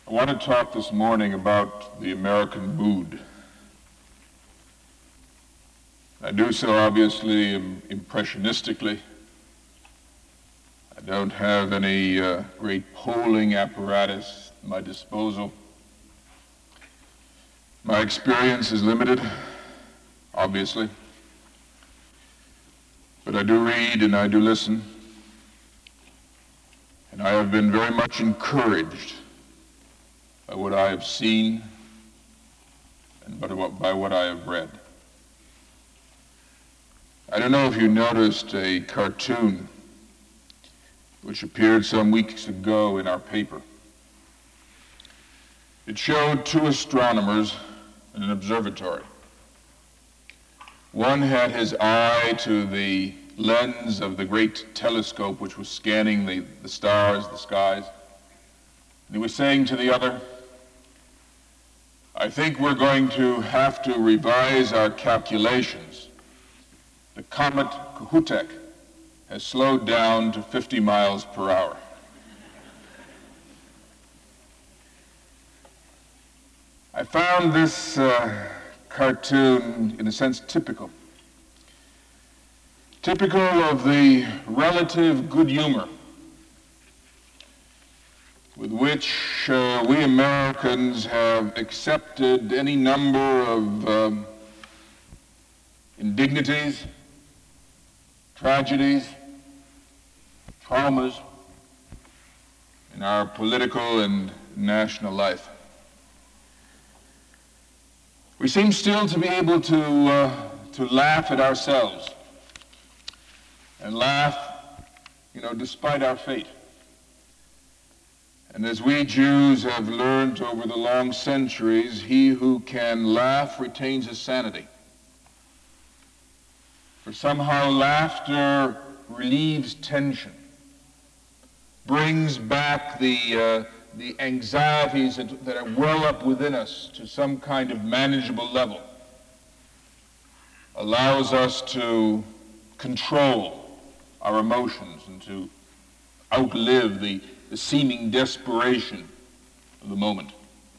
I want to talk this morning about the American mood. I do so obviously impressionistically. I don't have any great polling apparatus at my disposal. My experience is limited, obviously. But I do read and I do listen. And I have been very much encouraged by what I have seen and by what I have read. I don't know if you noticed a cartoon which appeared some weeks ago in our paper. It showed two astronomers in an observatory. One had his eye to the lens of the great telescope which was scanning the stars, the skies. And he was saying to the other, "I think we're going to have to revise our calculations. The comet Kohoutek has slowed down to 50 miles per hour." I found this cartoon, in a sense, typical of the relative good humor with which we Americans have accepted any number of indignities, tragedies, traumas in our political and national life. We seem still to be able to laugh at ourselves and laugh, despite our fate. And as we Jews have learned over the long centuries, he who can laugh retains his sanity. For somehow laughter relieves tension, brings back the anxieties that well up within us to some kind of manageable level, allows us to control our emotions and to outlive the seeming desperation of the moment.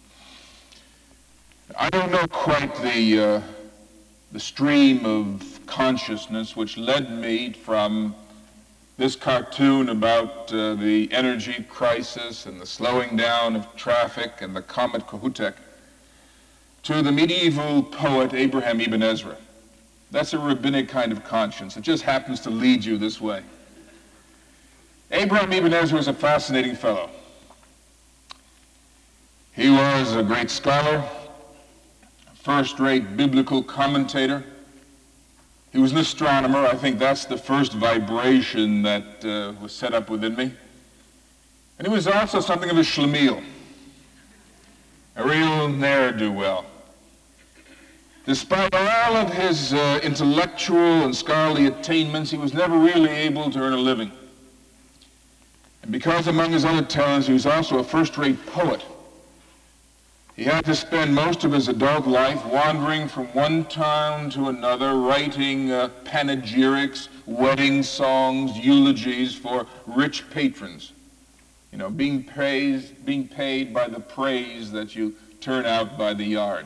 I don't know quite the stream of consciousness which led me from this cartoon about the energy crisis and the slowing down of traffic and the comet Kohoutek to the medieval poet Abraham Ibn Ezra. That's a rabbinic kind of conscience. It just happens to lead you this way. Abraham Ibn Ezra was a fascinating fellow. He was a great scholar, a first-rate biblical commentator. He was an astronomer. I think that's the first vibration that was set up within me. And he was also something of a schlemiel, a real ne'er-do-well. Despite all of his intellectual and scholarly attainments, he was never really able to earn a living. And because among his other talents, he was also a first-rate poet, he had to spend most of his adult life wandering from one town to another, writing panegyrics, wedding songs, eulogies for rich patrons. Being paid by the praise that you turn out by the yard.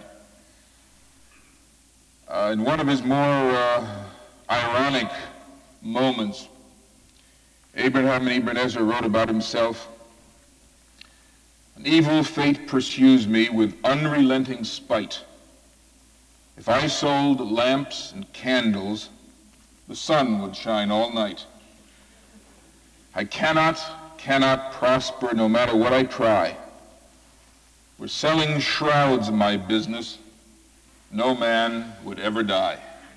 In one of his more ironic moments, Abraham Ibn Ezra wrote about himself, "An evil fate pursues me with unrelenting spite. If I sold lamps and candles, the sun would shine all night. I cannot prosper no matter what I try. We're selling shrouds my business. No man would ever die."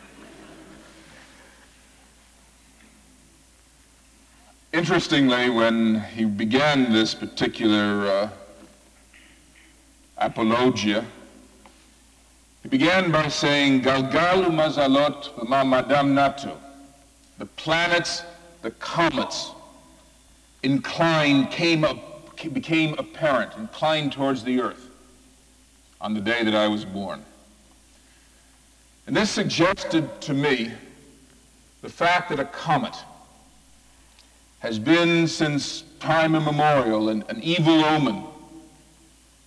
Interestingly, when he began this particular apologia, he began by saying, "Galgalu mazalot v'ma'madam natu." The planets, the comets, became apparent, inclined towards the earth on the day that I was born. And this suggested to me the fact that a comet has been since time immemorial an evil omen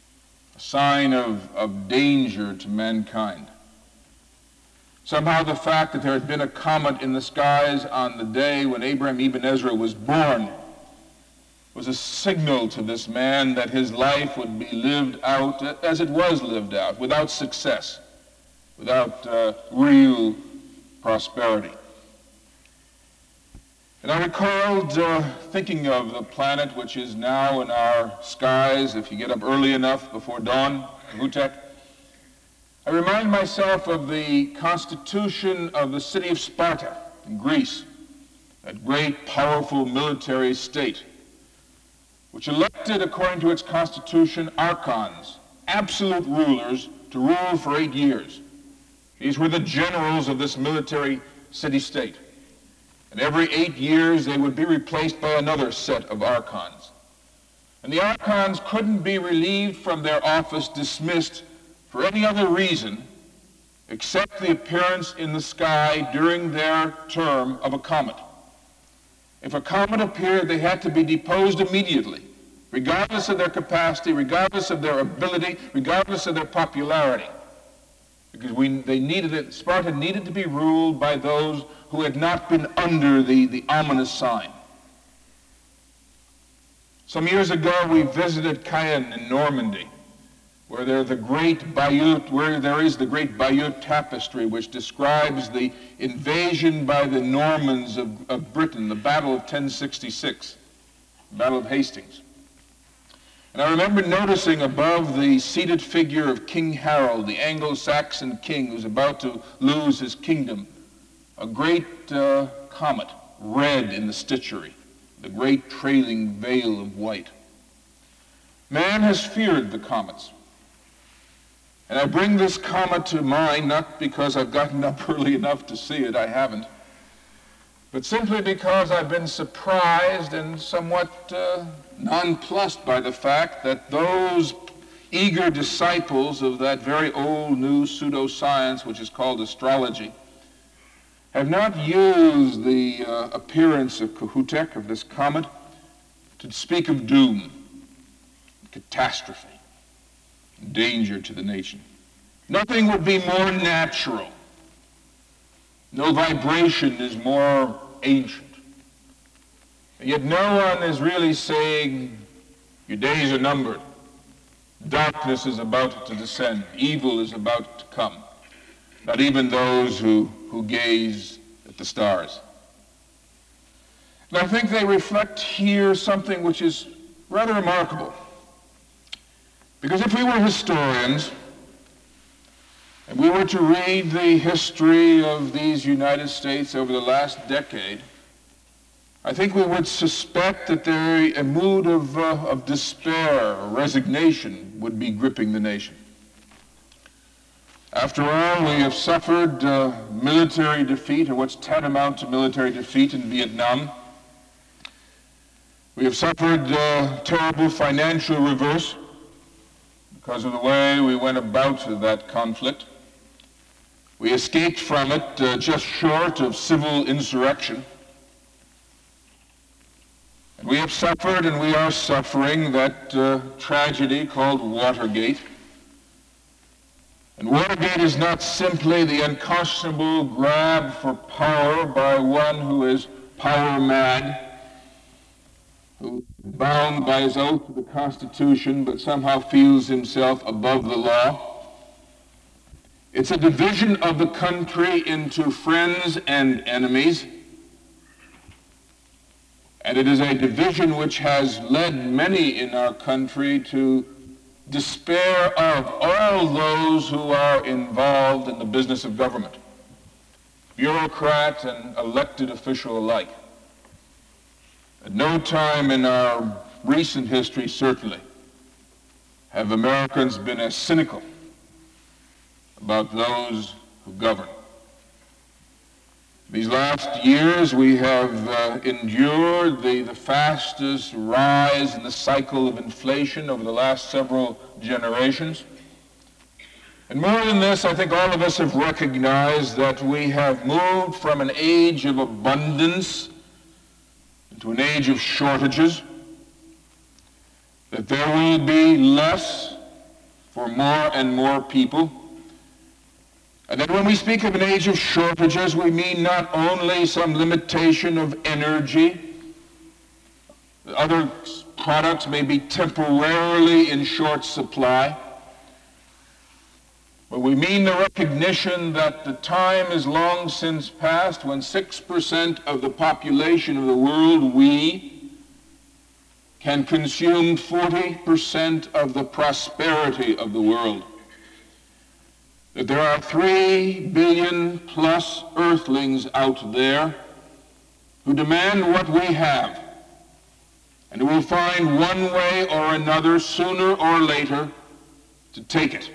a sign of danger to mankind. Somehow the fact that there had been a comet in the skies on the day when Abraham Ibn Ezra was born was a signal to this man that his life would be lived out as it was lived out, without success, without real prosperity. And I recalled thinking of the planet which is now in our skies, if you get up early enough before dawn, Cahutek. I remind myself of the constitution of the city of Sparta in Greece, that great, powerful military state, which elected, according to its constitution, archons, absolute rulers, to rule for 8 years. These were the generals of this military city-state. And every 8 years, they would be replaced by another set of archons. And the archons couldn't be relieved from their office, dismissed, for any other reason except the appearance in the sky during their term of a comet. If a comet appeared, they had to be deposed immediately, regardless of their capacity, regardless of their ability, regardless of their popularity. Because Sparta needed to be ruled by those who had not been under the ominous sign. Some years ago, we visited Caen in Normandy, where there is the great Bayeux tapestry, which describes the invasion by the Normans of Britain, the Battle of 1066, the Battle of Hastings. And I remember noticing above the seated figure of King Harold, the Anglo-Saxon king who's about to lose his kingdom, a great comet, red in the stitchery, the great trailing veil of white. Man has feared the comets. And I bring this comet to mind not because I've gotten up early enough to see it, I haven't, but simply because I've been surprised and somewhat nonplussed by the fact that those eager disciples of that very old new pseudoscience which is called astrology have not used the appearance of Cahutek, of this comet, to speak of doom, catastrophe, danger to the nation. Nothing would be more natural. No vibration is more ancient. And yet no one is really saying, your days are numbered. Darkness is about to descend. Evil is about to come. Not even those who gaze at the stars. And I think they reflect here something which is rather remarkable. Because if we were historians, and we were to read the history of these United States over the last decade, I think we would suspect that a mood of despair or resignation would be gripping the nation. After all, we have suffered military defeat, or what's tantamount to military defeat in Vietnam. We have suffered terrible financial reverse because of the way we went about that conflict. We escaped from it just short of civil insurrection. And we have suffered and we are suffering that tragedy called Watergate. And Watergate is not simply the unconscionable grab for power by one who is power mad, who is bound by his oath to the Constitution, but somehow feels himself above the law. It's a division of the country into friends and enemies. And it is a division which has led many in our country to despair of all those who are involved in the business of government, bureaucrat and elected official alike. At no time in our recent history, certainly, have Americans been as cynical about those who govern. These last years, we have endured the fastest rise in the cycle of inflation over the last several generations. And more than this, I think all of us have recognized that we have moved from an age of abundance into an age of shortages, that there will be less for more and more people. And that when we speak of an age of shortages, we mean not only some limitation of energy. Other products may be temporarily in short supply. But we mean the recognition that the time is long since past when 6% of the population of the world, we, can consume 40% of the prosperity of the world. That there are 3 billion plus earthlings out there who demand what we have, and who will find one way or another, sooner or later, to take it.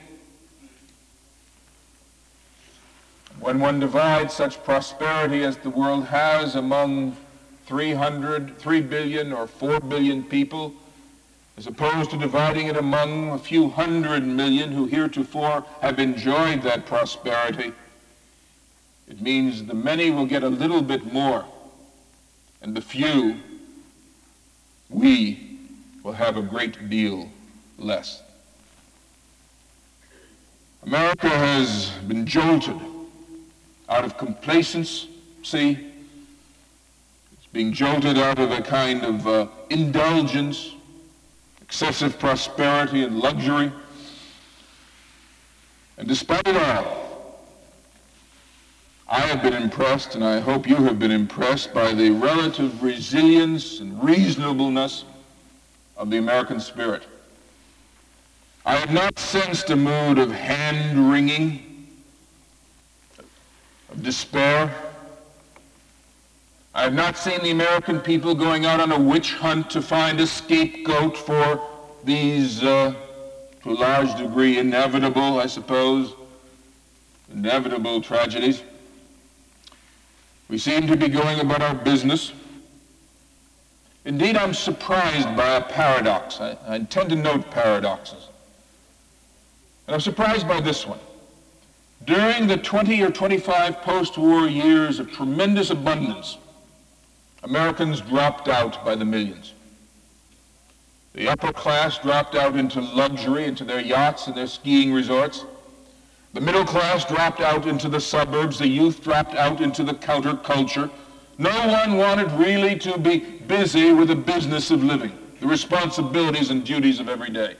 When one divides such prosperity as the world has among 3 billion or 4 billion people, as opposed to dividing it among a few 100 million who heretofore have enjoyed that prosperity, it means the many will get a little bit more, and the few, we, will have a great deal less. America has been jolted out of complacency. It's being jolted out of a kind of indulgence, excessive prosperity and luxury. And despite it all, I have been impressed, and I hope you have been impressed, by the relative resilience and reasonableness of the American spirit. I have not sensed a mood of hand-wringing, of despair. I have not seen the American people going out on a witch hunt to find a scapegoat for these, to a large degree, inevitable, I suppose, inevitable tragedies. We seem to be going about our business. Indeed, I'm surprised by a paradox. I tend to note paradoxes. And I'm surprised by this one. During the 20 or 25 post-war years of tremendous abundance, Americans dropped out by the millions. The upper class dropped out into luxury, into their yachts and their skiing resorts. The middle class dropped out into the suburbs. The youth dropped out into the counterculture. No one wanted really to be busy with the business of living, the responsibilities and duties of every day.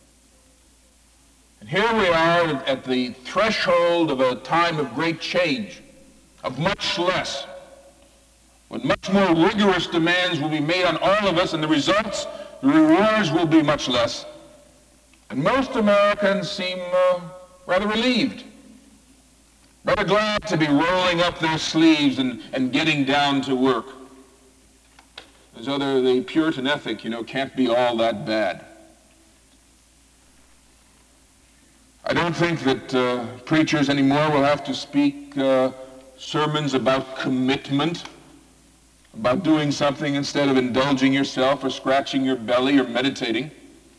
And here we are at the threshold of a time of great change, of much less, when much more rigorous demands will be made on all of us, and the results, the rewards will be much less. And most Americans seem rather relieved, rather glad to be rolling up their sleeves and getting down to work. As though the Puritan ethic, can't be all that bad. I don't think that preachers anymore will have to speak sermons about commitment, about doing something instead of indulging yourself or scratching your belly or meditating.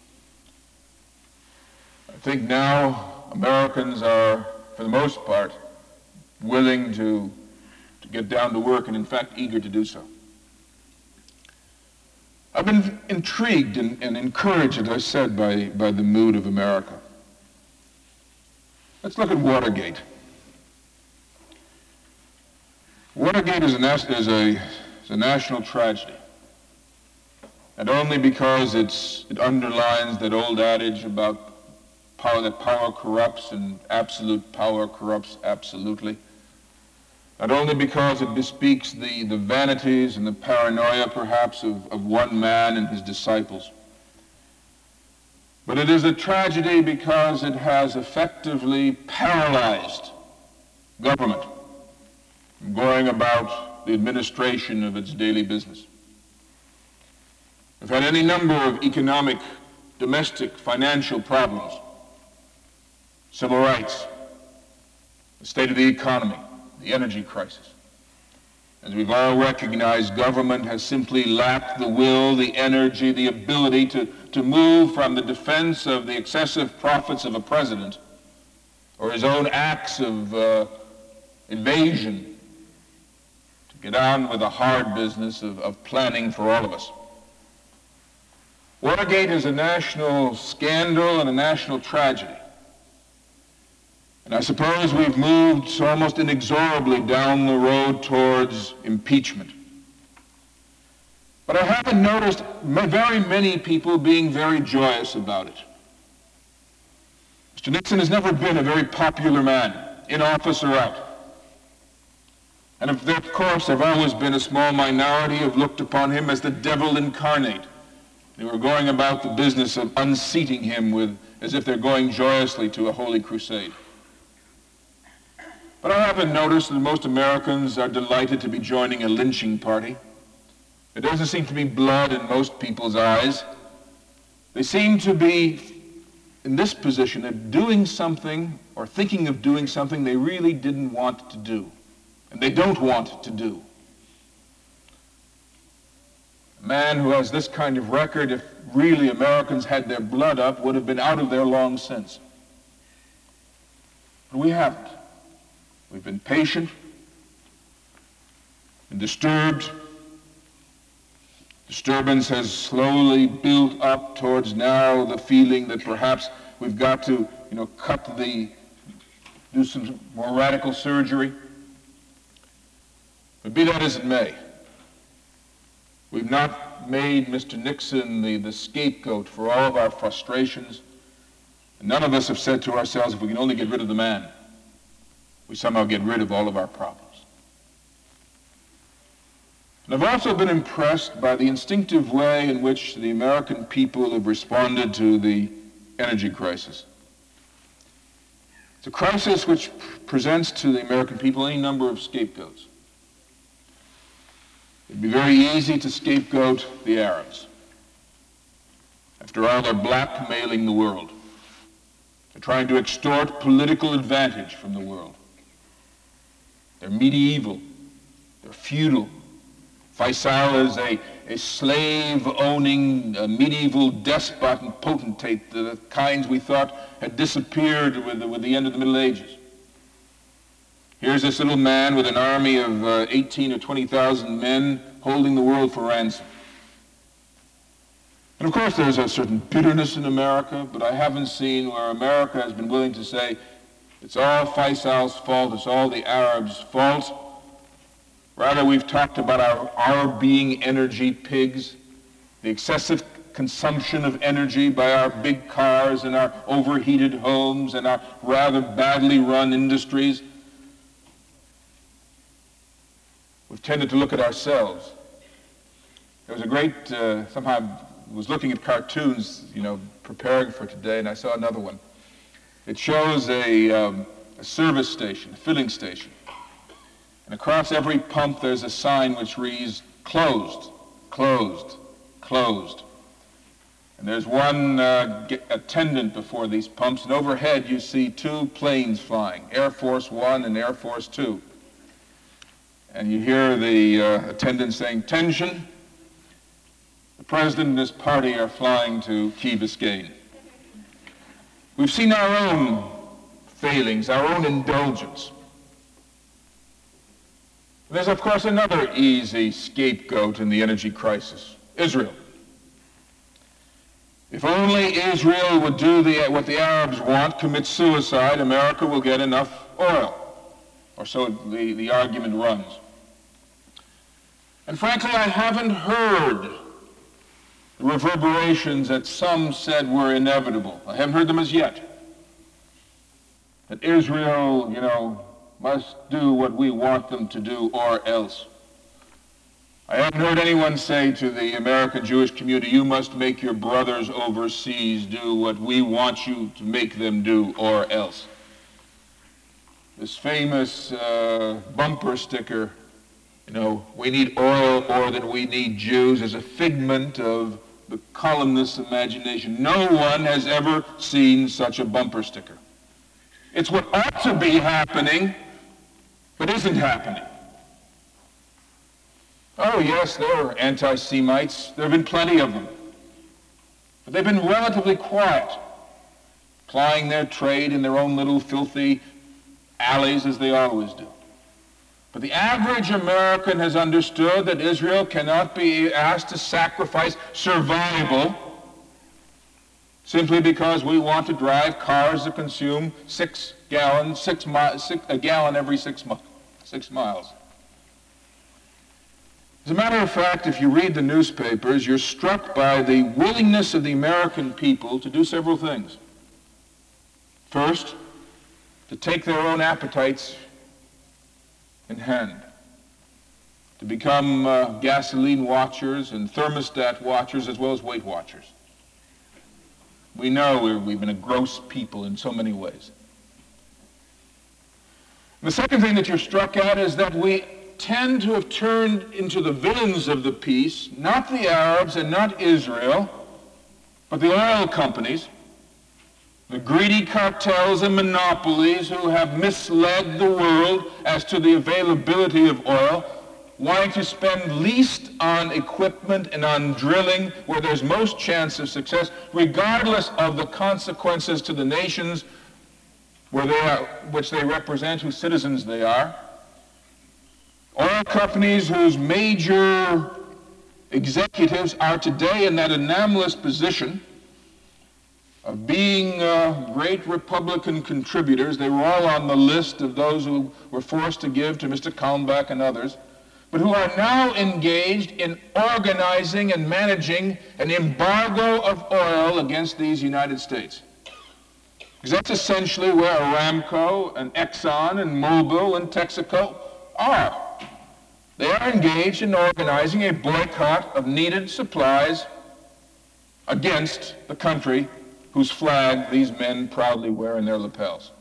I think now Americans are, for the most part, willing to get down to work and, in fact, eager to do so. I've been intrigued and encouraged, as I said, by the mood of America. Let's look at Watergate. Watergate is a national tragedy, and only because it underlines that old adage about that power corrupts and absolute power corrupts absolutely. Not only because it bespeaks the vanities and the paranoia, perhaps, of one man and his disciples, but it is a tragedy because it has effectively paralyzed government from going about the administration of its daily business. We've had any number of economic, domestic, financial problems, civil rights, the state of the economy, the energy crisis. As we've all recognized, government has simply lacked the will, the energy, the ability to move from the defense of the excessive profits of a president or his own acts of invasion to get on with the hard business of planning for all of us. Watergate is a national scandal and a national tragedy. And I suppose we've moved almost inexorably down the road towards impeachment. But I haven't noticed very many people being very joyous about it. Mr. Nixon has never been a very popular man, in office or out. And of course, there have always been a small minority who have looked upon him as the devil incarnate. They were going about the business of unseating him as if they're going joyously to a holy crusade. But I haven't noticed that most Americans are delighted to be joining a lynching party. There doesn't seem to be blood in most people's eyes. They seem to be in this position of doing something or thinking of doing something they really didn't want to do, and they don't want to do. A man who has this kind of record, if really Americans had their blood up, would have been out of there long since. But we haven't. We've been patient and disturbed. Disturbance has slowly built up towards now the feeling that perhaps we've got to, do some more radical surgery. But be that as it may, we've not made Mr. Nixon the scapegoat for all of our frustrations. And none of us have said to ourselves, if we can only get rid of the man, we somehow get rid of all of our problems. And I've also been impressed by the instinctive way in which the American people have responded to the energy crisis. It's a crisis which presents to the American people any number of scapegoats. It'd be very easy to scapegoat the Arabs. After all, they're blackmailing the world. They're trying to extort political advantage from the world. They're medieval. They're feudal. Faisal is a slave-owning medieval despot and potentate, the kinds we thought had disappeared with the end of the Middle Ages. Here's this little man with an army of 18 or 20,000 men holding the world for ransom. And of course there's a certain bitterness in America, but I haven't seen where America has been willing to say, it's all Faisal's fault, it's all the Arabs' fault. Rather, we've talked about our being energy pigs, the excessive consumption of energy by our big cars and our overheated homes and our rather badly run industries. We've tended to look at ourselves. There was a great, somehow I was looking at cartoons, preparing for today, and I saw another one. It shows a service station, a filling station. And across every pump there's a sign which reads, closed, closed, closed. And there's one attendant before these pumps, and overhead you see two planes flying, Air Force One and Air Force Two. And you hear the attendant saying, "Attention, the president and his party are flying to Key Biscayne." We've seen our own failings, our own indulgence. There's, of course, another easy scapegoat in the energy crisis, Israel. If only Israel would do what the Arabs want, commit suicide, America will get enough oil. Or so the argument runs. And frankly, I haven't heard the reverberations that some said were inevitable. I haven't heard them as yet. That Israel, must do what we want them to do or else. I haven't heard anyone say to the American Jewish community, you must make your brothers overseas do what we want you to make them do or else. This famous bumper sticker, we need oil more than we need Jews, is a figment of the columnist's imagination. No one has ever seen such a bumper sticker. It's what ought to be happening, but isn't happening. Oh yes, there are anti-Semites. There have been plenty of them. But they've been relatively quiet, plying their trade in their own little filthy alleys as they always do. But the average American has understood that Israel cannot be asked to sacrifice survival simply because we want to drive cars that consume a gallon every 6 miles. As a matter of fact, if you read the newspapers, you're struck by the willingness of the American people to do several things. First, to take their own appetites in hand, to become gasoline watchers and thermostat watchers as well as weight watchers. We know we've been a gross people in so many ways. The second thing that you're struck at is that we tend to have turned into the villains of the peace, not the Arabs and not Israel, but the oil companies, the greedy cartels and monopolies who have misled the world as to the availability of oil, wanting to spend least on equipment and on drilling where there's most chance of success, regardless of the consequences to the nations where they are, which they represent, whose citizens they are. Oil companies whose major executives are today in that anomalous position of being great Republican contributors. They were all on the list of those who were forced to give to Mr. Kalmbach and others, but who are now engaged in organizing and managing an embargo of oil against these United States. Because that's essentially where Aramco and Exxon and Mobil and Texaco are. They are engaged in organizing a boycott of needed supplies against the country whose flag these men proudly wear in their lapels.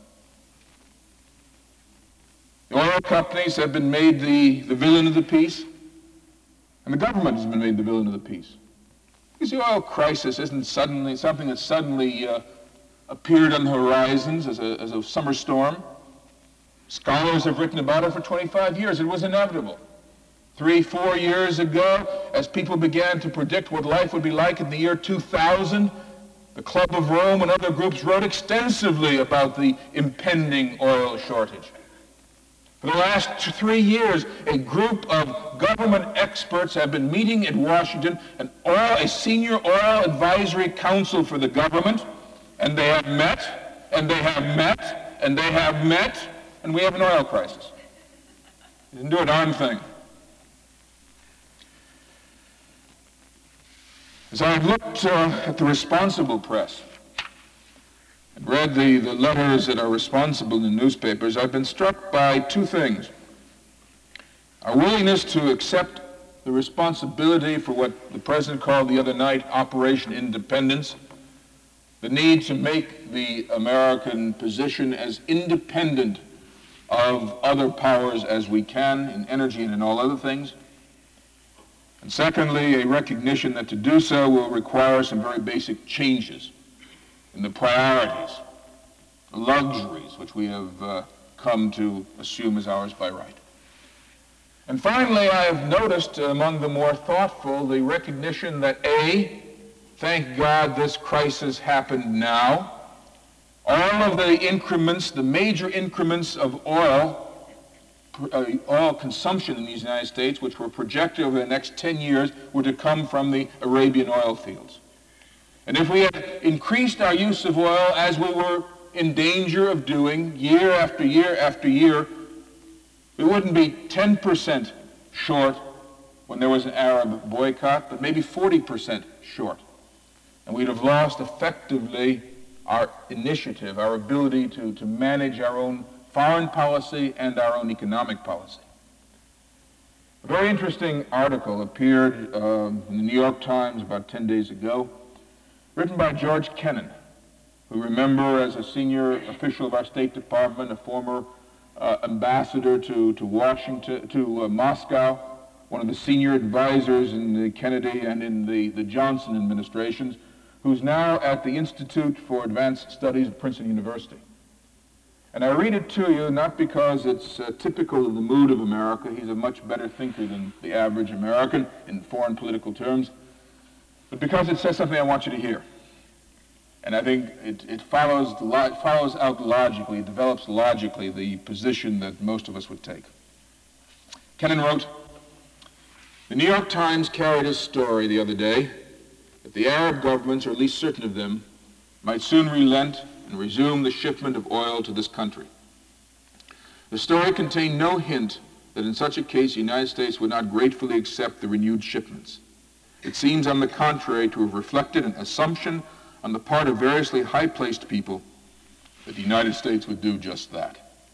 The oil companies have been made the villain of the peace, and the government has been made the villain of the peace. Because the oil crisis isn't suddenly something that suddenly appeared on the horizons as a summer storm. Scholars have written about it for 25 years. It was inevitable. 3-4 years ago, as people began to predict what life would be like in the year 2000, the Club of Rome and other groups wrote extensively about the impending oil shortage. For the last 3 years, a group of government experts have been meeting in Washington, a senior oil advisory council for the government, and they have met, and they have met, and they have met, and we have an oil crisis. They didn't do a darn thing. As I've looked at the responsible press and read the letters that are responsible in the newspapers, I've been struck by two things. Our willingness to accept the responsibility for what the President called the other night Operation Independence, the need to make the American position as independent of other powers as we can in energy and in all other things. And secondly, a recognition that to do so will require some very basic changes in the priorities, the luxuries which we have come to assume as ours by right. And finally, I have noticed among the more thoughtful the recognition that A, thank God this crisis happened now. All of the increments, the major increments of oil consumption in the United States, which were projected over the next 10 years, were to come from the Arabian oil fields. And if we had increased our use of oil as we were in danger of doing year after year after year, we wouldn't be 10% short when there was an Arab boycott, but maybe 40% short. And we'd have lost effectively our initiative, our ability to manage our own foreign policy and our own economic policy. A very interesting article appeared in the New York Times about 10 days ago, written by George Kennan, who remember as a senior official of our State Department, a former ambassador to Washington, to Moscow, one of the senior advisors in the Kennedy and in the Johnson administrations, who's now at the Institute for Advanced Studies at Princeton University. And I read it to you not because it's typical of the mood of America. He's a much better thinker than the average American in foreign political terms, but because it says something I want you to hear. And I think it follows out logically, it develops logically the position that most of us would take. Kennan wrote, "The New York Times carried a story the other day that the Arab governments, or at least certain of them, might soon relent and resume the shipment of oil to this country. The story contained no hint that in such a case the United States would not gratefully accept the renewed shipments. It seems, on the contrary, to have reflected an assumption on the part of variously high-placed people that the United States would do just that.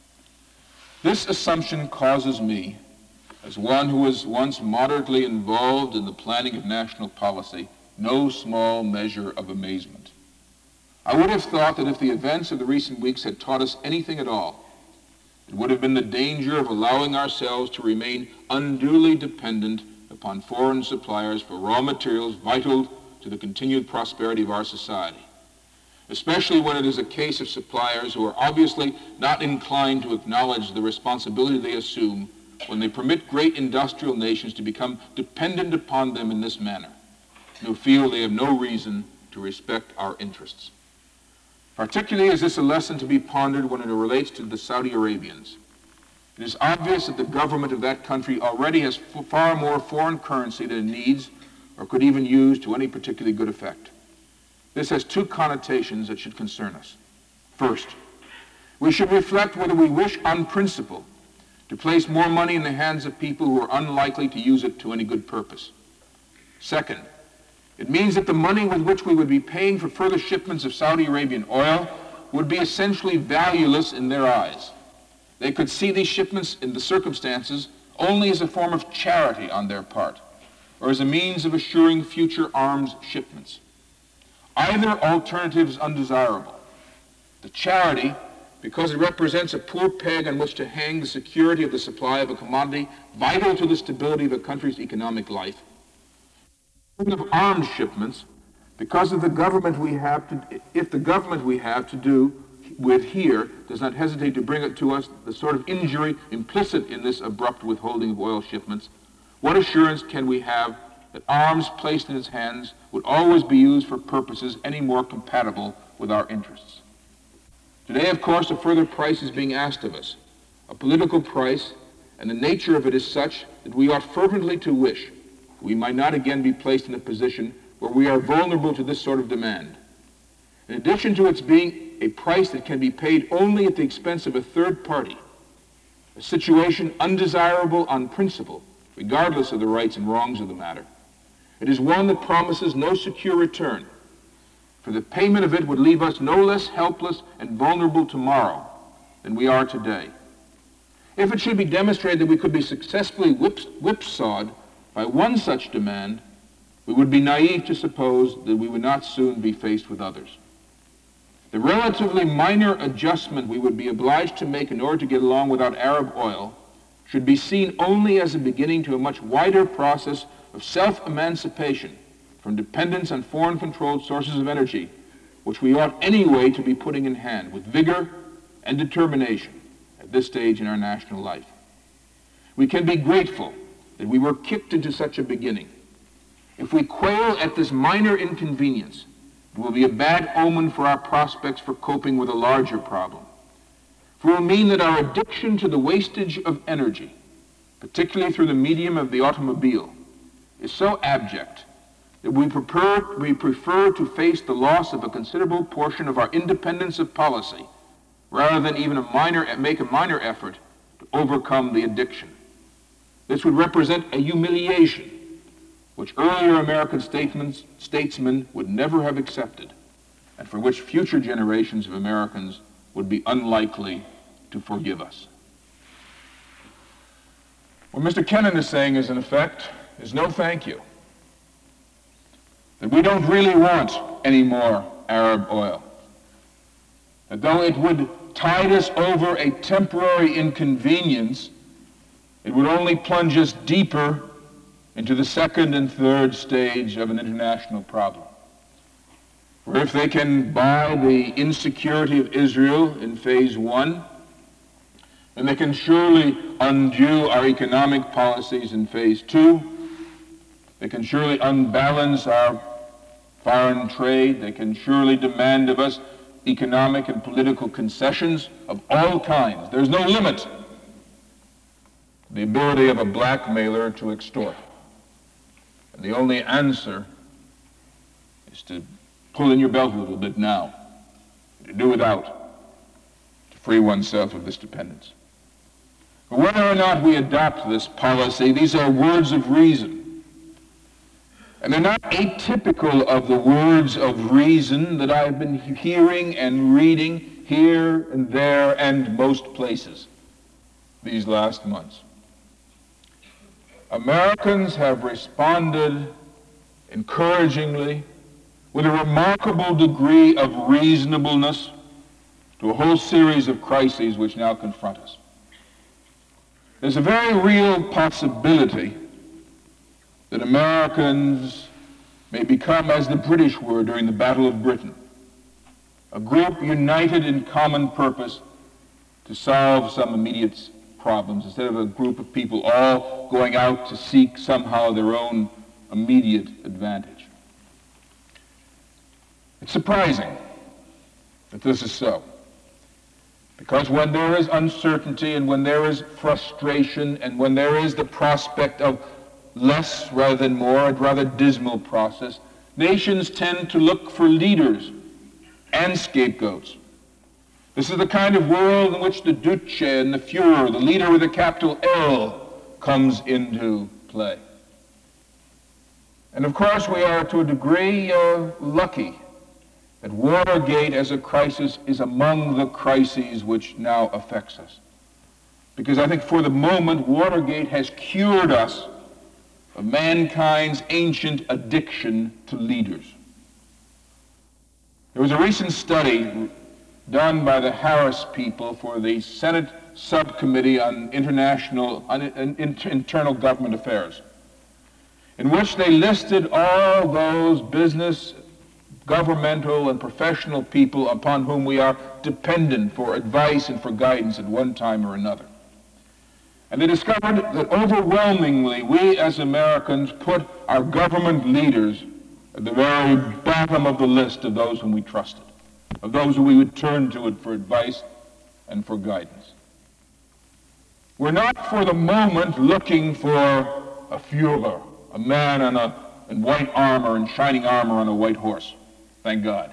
This assumption causes me, as one who was once moderately involved in the planning of national policy, no small measure of amazement. I would have thought that if the events of the recent weeks had taught us anything at all, it would have been the danger of allowing ourselves to remain unduly dependent upon foreign suppliers for raw materials vital to the continued prosperity of our society, especially when it is a case of suppliers who are obviously not inclined to acknowledge the responsibility they assume when they permit great industrial nations to become dependent upon them in this manner, and who feel they have no reason to respect our interests. Particularly is this a lesson to be pondered when it relates to the Saudi Arabians. It is obvious that the government of that country already has far more foreign currency than it needs or could even use to any particularly good effect. This has two connotations that should concern us. First, we should reflect whether we wish on principle to place more money in the hands of people who are unlikely to use it to any good purpose. Second, it means that the money with which we would be paying for further shipments of Saudi Arabian oil would be essentially valueless in their eyes. They could see these shipments in the circumstances only as a form of charity on their part, or as a means of assuring future arms shipments. Either alternative is undesirable. The charity, because it represents a poor peg on which to hang the security of the supply of a commodity vital to the stability of a country's economic life. Of arms shipments, because of the government we have to, if the government we have to do with here does not hesitate to bring it to us, the sort of injury implicit in this abrupt withholding of oil shipments, what assurance can we have that arms placed in its hands would always be used for purposes any more compatible with our interests? Today, of course, a further price is being asked of us, a political price, and the nature of it is such that we ought fervently to wish we might not again be placed in a position where we are vulnerable to this sort of demand. In addition to its being a price that can be paid only at the expense of a third party, a situation undesirable on principle, regardless of the rights and wrongs of the matter, it is one that promises no secure return, for the payment of it would leave us no less helpless and vulnerable tomorrow than we are today. If it should be demonstrated that we could be successfully whipsawed by one such demand, we would be naive to suppose that we would not soon be faced with others. The relatively minor adjustment we would be obliged to make in order to get along without Arab oil should be seen only as a beginning to a much wider process of self-emancipation from dependence on foreign-controlled sources of energy, which we ought anyway to be putting in hand with vigor and determination at this stage in our national life. We can be grateful that we were kicked into such a beginning. If we quail at this minor inconvenience, it will be a bad omen for our prospects for coping with a larger problem. For it will mean that our addiction to the wastage of energy, particularly through the medium of the automobile, is so abject that we prefer to face the loss of a considerable portion of our independence of policy rather than even make a minor effort to overcome the addiction. This would represent a humiliation which earlier American statesmen would never have accepted, and for which future generations of Americans would be unlikely to forgive us. What Mr. Kennan is saying is, in effect, is no thank you. That we don't really want any more Arab oil. That though it would tide us over a temporary inconvenience, it would only plunge us deeper into the second and third stage of an international problem. For if they can buy the insecurity of Israel in phase one, then they can surely undo our economic policies in phase two. They can surely unbalance our foreign trade. They can surely demand of us economic and political concessions of all kinds. There's no limit to the ability of a blackmailer to extort. And the only answer is to pull in your belt a little bit now, to do without, to free oneself of this dependence. But whether or not we adopt this policy, these are words of reason. And they're not atypical of the words of reason that I've been hearing and reading here and there and most places these last months. Americans have responded encouragingly with a remarkable degree of reasonableness to a whole series of crises which now confront us. There's a very real possibility that Americans may become, as the British were during the Battle of Britain, a group united in common purpose to solve some immediate problems, instead of a group of people all going out to seek somehow their own immediate advantage. It's surprising that this is so, because when there is uncertainty and when there is frustration and when there is the prospect of less rather than more, a rather dismal process, nations tend to look for leaders and scapegoats. This is the kind of world in which the Duce and the Führer, the leader with a capital L, comes into play. And of course we are to a degree lucky that Watergate as a crisis is among the crises which now affects us. Because I think for the moment Watergate has cured us of mankind's ancient addiction to leaders. There was a recent study done by the Harris people for the Senate Subcommittee on Internal Government Affairs, in which they listed all those business, governmental, and professional people upon whom we are dependent for advice and for guidance at one time or another. And they discovered that overwhelmingly we as Americans put our government leaders at the very bottom of the list of those whom we trusted, of those who we would turn to it for advice and for guidance. We're not for the moment looking for a Führer, a man in white armor and shining armor on a white horse. Thank God.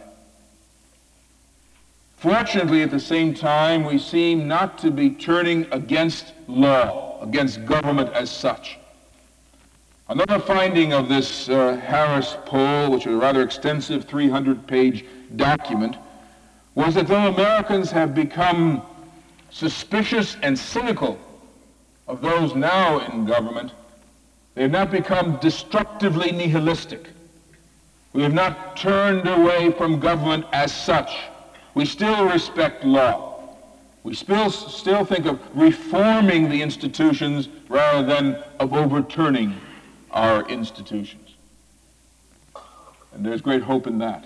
Fortunately, at the same time, we seem not to be turning against law, against government as such. Another finding of this Harris poll, which is a rather extensive 300-page document, was that though Americans have become suspicious and cynical of those now in government, they have not become destructively nihilistic. We have not turned away from government as such. We still respect law. We still think of reforming the institutions rather than of overturning our institutions. And there's great hope in that.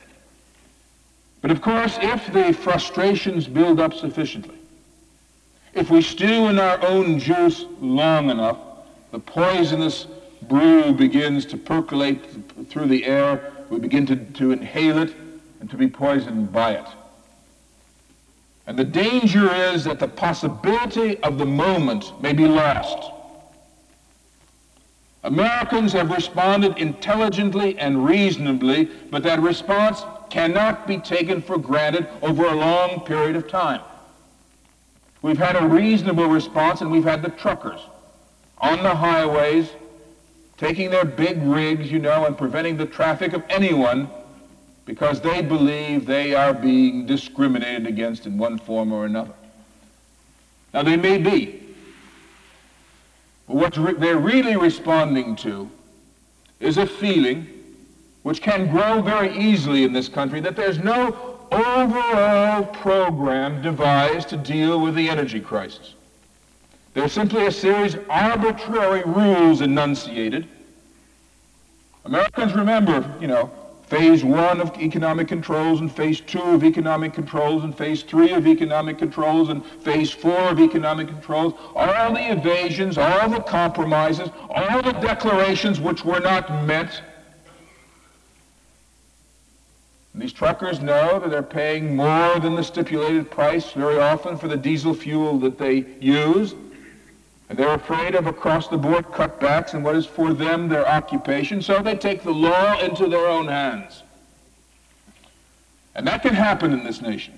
But of course, if the frustrations build up sufficiently, if we stew in our own juice long enough, the poisonous brew begins to percolate through the air, we begin to inhale it and to be poisoned by it. And the danger is that the possibility of the moment may be lost. Americans have responded intelligently and reasonably, but that response cannot be taken for granted over a long period of time. We've had a reasonable response, and we've had the truckers on the highways taking their big rigs, and preventing the traffic of anyone because they believe they are being discriminated against in one form or another. Now, they may be. But what they're really responding to is a feeling which can grow very easily in this country that there's no overall program devised to deal with the energy crisis. There's simply a series of arbitrary rules enunciated. Americans remember, phase 1 of economic controls and phase 2 of economic controls and phase 3 of economic controls and phase 4 of economic controls, all the evasions, all the compromises, all the declarations which were not met. And these truckers know that they're paying more than the stipulated price very often for the diesel fuel that they use. And they're afraid of across-the-board cutbacks in what is for them their occupation, so they take the law into their own hands. And that can happen in this nation.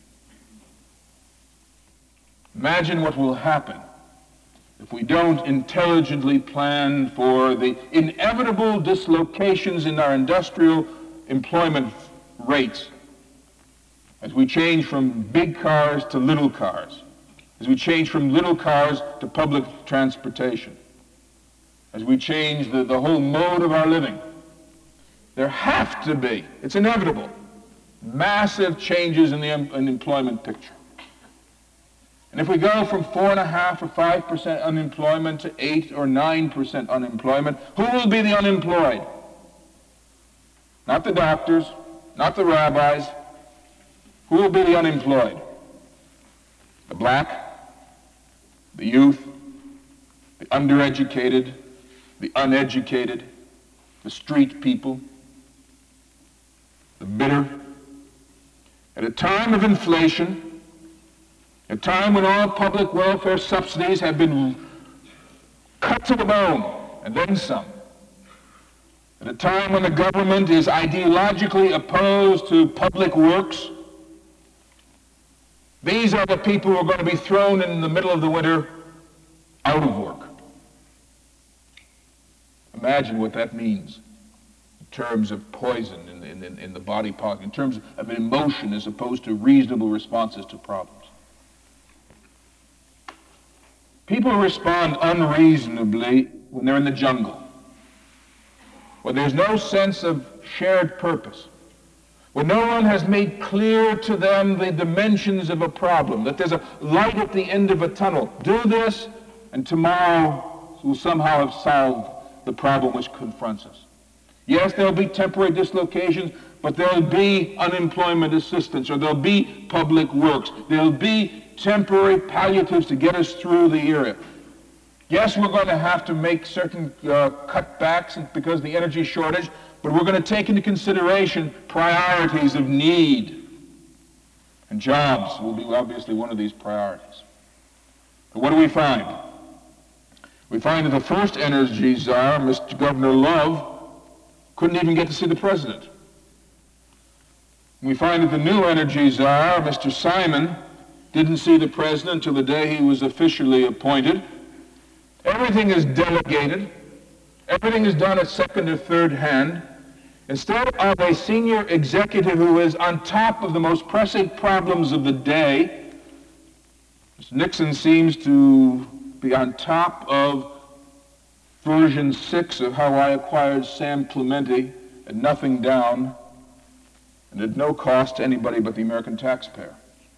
Imagine what will happen if we don't intelligently plan for the inevitable dislocations in our industrial employment rates as we change from big cars to little cars, as we change from little cars to public transportation, as we change the whole mode of our living. There have to be, it's inevitable, massive changes in the employment picture. And if we go from 4.5 or 5% unemployment to 8 or 9% unemployment, who will be the unemployed? Not the doctors, not the rabbis. Who will be the unemployed? The black, the youth, the undereducated, the uneducated, the street people, the bitter. At a time of inflation, a time when all public welfare subsidies have been cut to the bone, and then some. At a time when the government is ideologically opposed to public works, these are the people who are going to be thrown in the middle of the winter out of work. Imagine what that means in terms of poison in the body politic, in terms of emotion as opposed to reasonable responses to problems. People respond unreasonably when they're in the jungle, when there's no sense of shared purpose, when no one has made clear to them the dimensions of a problem, that there's a light at the end of a tunnel. Do this, and tomorrow we'll somehow have solved the problem which confronts us. Yes, there'll be temporary dislocations, but there'll be unemployment assistance, or there'll be public works. There'll be temporary palliatives to get us through the era. Yes, we're going to have to make certain cutbacks because of the energy shortage, but we're going to take into consideration priorities of need. And jobs will be obviously one of these priorities. But what do we find? We find that the first energy czar, Mr. Governor Love, couldn't even get to see the president. We find that the new energy czar, Mr. Simon, didn't see the president until the day he was officially appointed. Everything is delegated. Everything is done at second or third hand. Instead of a senior executive who is on top of the most pressing problems of the day, Mr. Nixon seems to be on top of version 6 of How I Acquired Sam Clementi at nothing down and at no cost to anybody but the American taxpayer.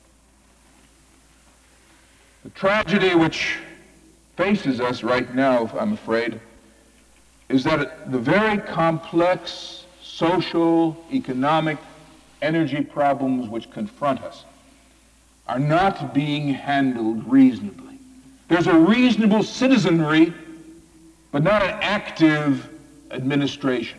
The tragedy which faces us right now, I'm afraid, is that the very complex social, economic, energy problems which confront us are not being handled reasonably. There's a reasonable citizenry, but not an active administration.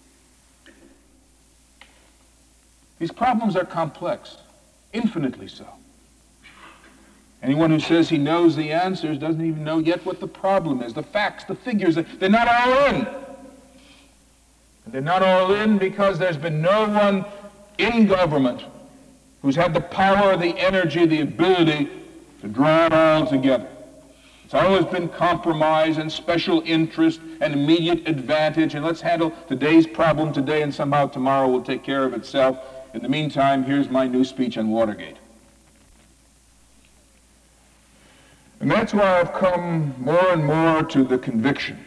These problems are complex, infinitely so. Anyone who says he knows the answers doesn't even know yet what the problem is. The facts, the figures, they're not all in. And they're not all in because there's been no one in government who's had the power, the energy, the ability to draw it all together. It's always been compromise and special interest and immediate advantage, and let's handle today's problem today and somehow tomorrow will take care of itself. In the meantime, here's my new speech on Watergate. And that's why I've come more and more to the conviction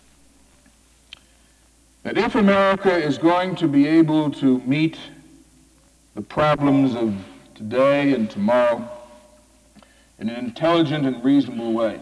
that if America is going to be able to meet the problems of today and tomorrow in an intelligent and reasonable way,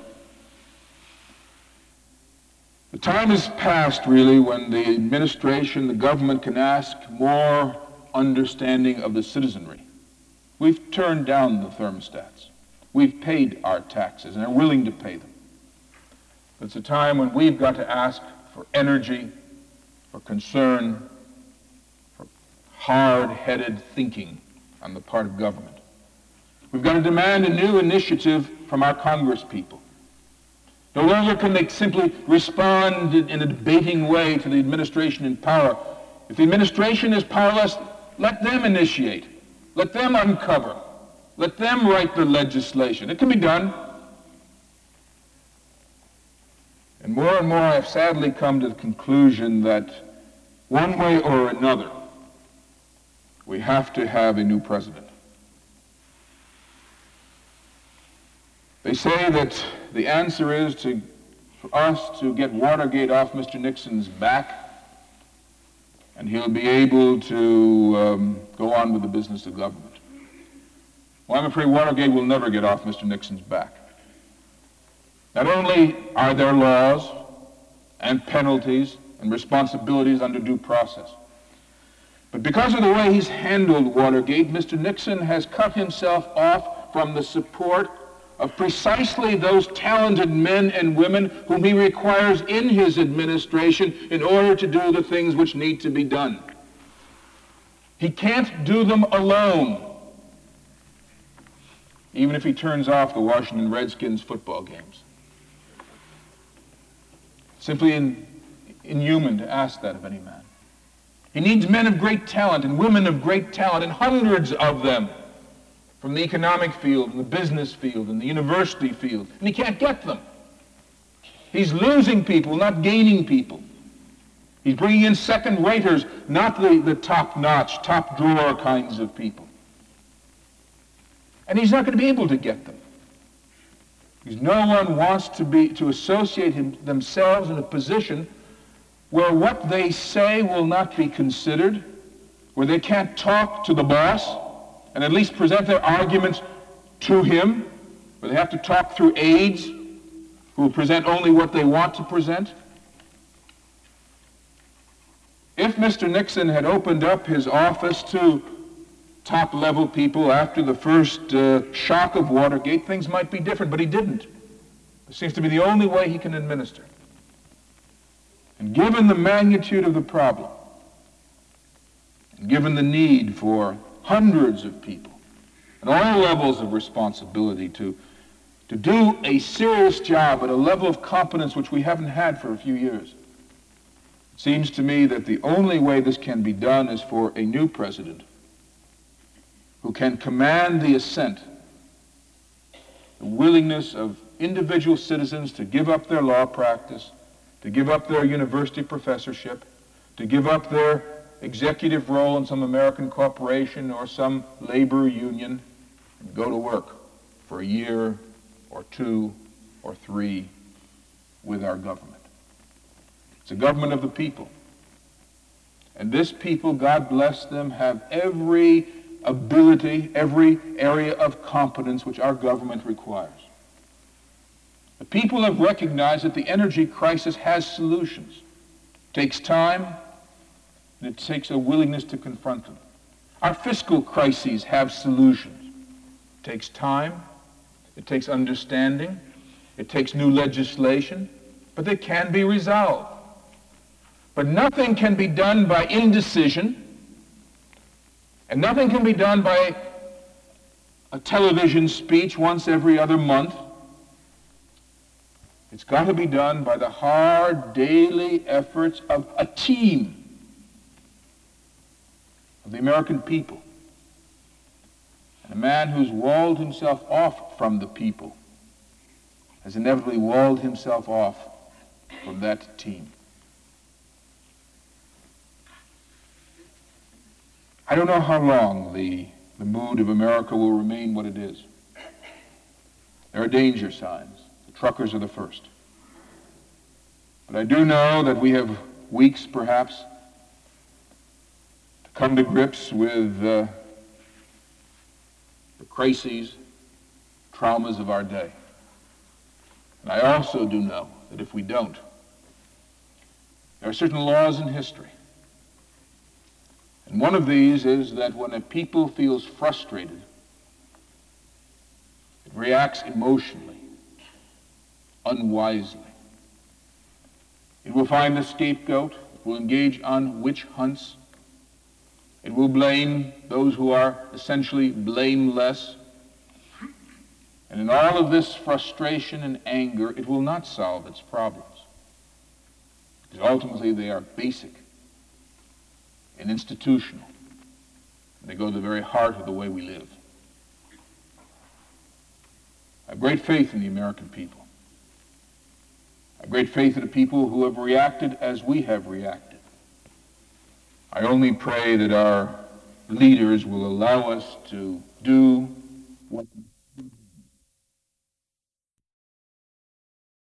the time is past, really, when the administration, the government can ask more understanding of the citizenry. We've turned down the thermostats. We've paid our taxes and are willing to pay them. It's a time when we've got to ask for energy, for concern, for hard-headed thinking on the part of government. We've got to demand a new initiative from our Congress people. No longer can they simply respond in a debating way to the administration in power. If the administration is powerless, Let them initiate. Let them uncover. Let them write the legislation. It can be done. And more I've sadly come to the conclusion that one way or another, we have to have a new president. They say that the answer is for us to get Watergate off Mr. Nixon's back, and he'll be able to go on with the business of government. Well, I'm afraid Watergate will never get off Mr. Nixon's back. Not only are there laws and penalties and responsibilities under due process, but because of the way he's handled Watergate, Mr. Nixon has cut himself off from the support of precisely those talented men and women whom he requires in his administration in order to do the things which need to be done. He can't do them alone, even if he turns off the Washington Redskins football games. Simply inhuman to ask that of any man. He needs men of great talent and women of great talent, and hundreds of them, from the economic field and the business field and the university field, and he can't get them. He's losing people, not gaining people. He's bringing in second-raters, not the top-notch, top-drawer kinds of people. And he's not going to be able to get them. Because no one wants to associate themselves in a position where what they say will not be considered, where they can't talk to the boss and at least present their arguments to him, where they have to talk through aides who will present only what they want to present. If Mr. Nixon had opened up his office to top-level people after the first shock of Watergate, things might be different, but he didn't. It seems to be the only way he can administer. And given the magnitude of the problem, and given the need for hundreds of people at all levels of responsibility to do a serious job at a level of competence which we haven't had for a few years, it seems to me that the only way this can be done is for a new president who can command the assent, the willingness of individual citizens to give up their law practice, to give up their university professorship, to give up their executive role in some American corporation or some labor union, and go to work for a year or 2 or 3 with our government. It's a government of the people. And this people, God bless them, have every ability, every area of competence which our government requires. The people have recognized that the energy crisis has solutions. It takes time, and it takes a willingness to confront them. Our fiscal crises have solutions. It takes time, it takes understanding, it takes new legislation, but they can be resolved. But nothing can be done by indecision, and nothing can be done by a television speech once every other month. It's got to be done by the hard daily efforts of a team of the American people. And a man who's walled himself off from the people has inevitably walled himself off from that team. I don't know how long the mood of America will remain what it is. There are danger signs. The truckers are the first. But I do know that we have weeks, perhaps, to come to grips with the crises, traumas of our day. And I also do know that if we don't, there are certain laws in history. And one of these is that when a people feels frustrated, it reacts emotionally, unwisely. It will find a scapegoat, it will engage on witch hunts, it will blame those who are essentially blameless. And in all of this frustration and anger, it will not solve its problems. Because ultimately they are basic and institutional. go to the very heart of the way we live. I have great faith in the American people. I have great faith in the people who have reacted as we have reacted. I only pray that our leaders will allow us to do what